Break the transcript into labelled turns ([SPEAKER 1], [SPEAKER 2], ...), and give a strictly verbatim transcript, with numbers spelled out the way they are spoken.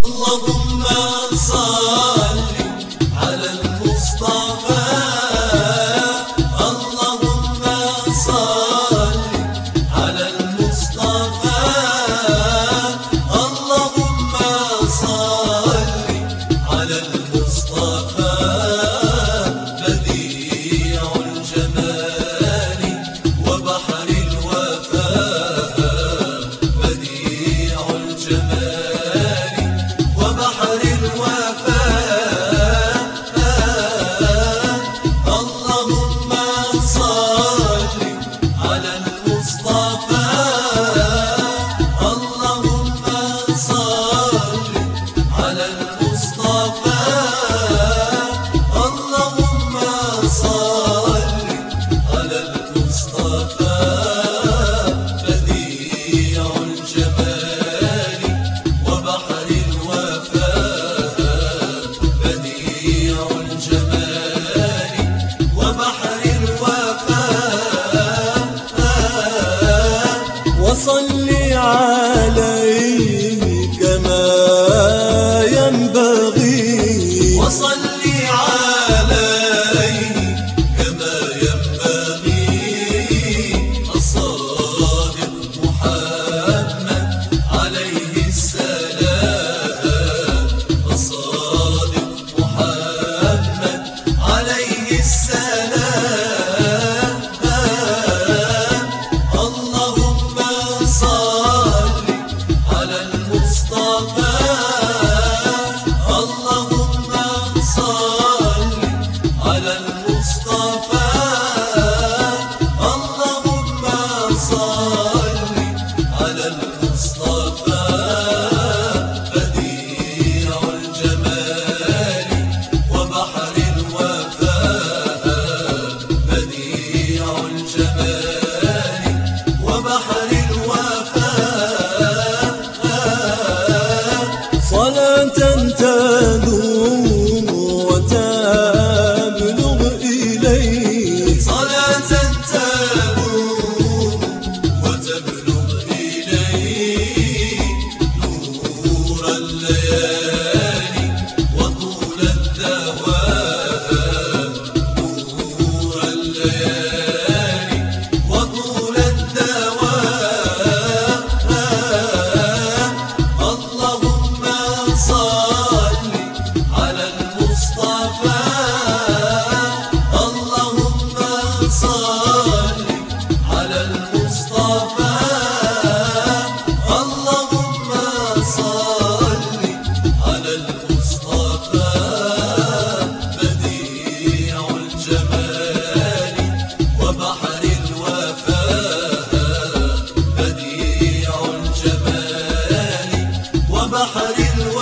[SPEAKER 1] اللهم صل على المصطفى. اللهم صل على المصطفى. اللهم صل على المصطفى. بديع الجمال وبحر الوفاء. بديع الجمال وبحر الوفاء. اللهم صل على المصطفى. اللهم صل على المصطفى. اللهم صل على المصطفى. بديع الجمال وبحر الوفاء. بديع الجمال وبحر الوفاء. وصل عليه كما ينبغي. وصل عليه كما ينبغي. الصادق محمد عليه السلام. الصادق محمد عليه السلام. اللهم صل على المصطفى. اللهم صل على المصطفى. اللهم صل على المصطفى. بديع الجمال وبحر الوفاء. بديع الجمال وبحر الوفاء. صلاة تدوم وتبلغ إليه. صلاة تدوم وتبلغ إليه. نور الليالي وطول الدوام. نور الليالي وطول الدوام. اللهم صل على المصطفى. اللهم صل على المصطفى. اللهم صل على المصطفى. بديع الجمال وبحر الوفاء. بديع الجمال وبحر الوفاء.